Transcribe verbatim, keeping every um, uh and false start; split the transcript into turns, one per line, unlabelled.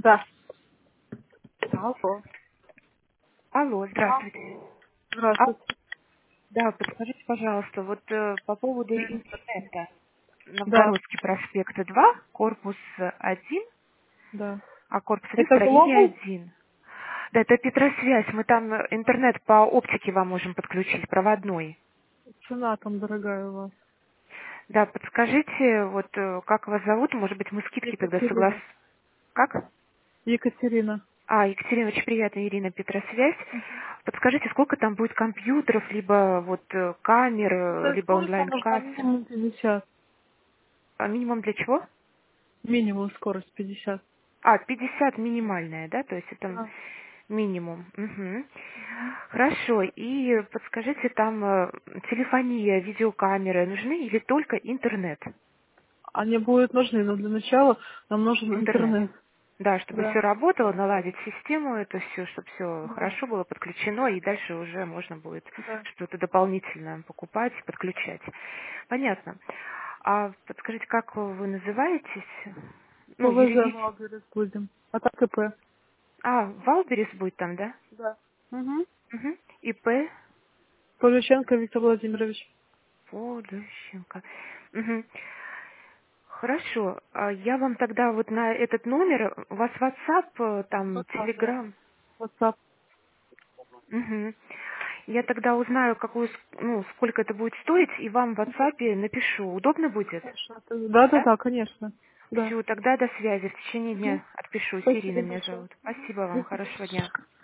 Да. Алло.
Алло,
Алло.
здравствуйте. А,
Здравствуйте.
да, подскажите, пожалуйста, вот э, по поводу интернета.
Да,
Новгородский проспект два, корпус один,
да.
а корпус один,
Это
строение
Global?
один. Да, это Петросвязь. Мы там э, интернет по оптике вам можем подключить, проводной.
Цена там дорогая у вас.
Да, подскажите, вот э, как вас зовут? Может быть, мы скидки тогда соглас...
Екатерина.
Как?
Екатерина.
А, Екатерина, очень приятно, Ирина, Петросвязь. Подскажите, сколько там будет компьютеров, либо вот э, камер, э,
То есть
либо
скорость вам нужна
онлайн-касса?
минимум пятьдесят.
А минимум для чего?
Минимум скорость пятьдесят.
А, пятьдесят минимальная, да? То есть это
Да.
минимум. Мгм.
Мгм.
Хорошо. И подскажите, там э, телефония, видеокамеры нужны или только интернет?
Они будут нужны, но для начала нам нужен
Интернет.
интернет.
Да, чтобы все
Да.
работало, наладить систему, это все, чтобы все
Да.
хорошо было подключено, и дальше уже можно будет
Да.
что-то дополнительное покупать, подключать. Понятно. А подскажите, как вы называетесь? Ну,
ПВЗ
юридически.
Валберес будем. А так ИП.
А, Валберес будет там, да?
Да. Угу.
Угу. ИП
Полюченко Виктор Владимирович.
Полющенко. Мгм. Хорошо. А я вам тогда вот на этот номер, у вас WhatsApp, э, там,
WhatsApp, да.
Telegram.
WhatsApp.
Мгм. Я тогда узнаю, какую, с- ну, сколько это будет стоить, и вам в WhatsApp напишу. Удобно будет?
Хорошо. Да, да,
Да?
да, конечно. Да.
Все, тогда до связи. В течение
Мгм.
дня отпишусь. Ирина
Спасибо
меня
большое.
зовут. Спасибо
До
вам.
свидания.
Хорошего дня.